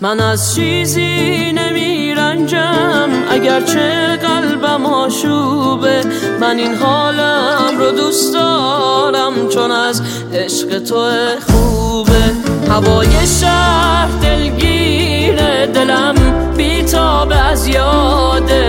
من از چیزی نمیرنجم اگرچه قلبم آشوبه. من این حالم رو دوست دارم چون از عشق تو خوبه. هوای شهر دلگیره، دلم بیتاب از یاده.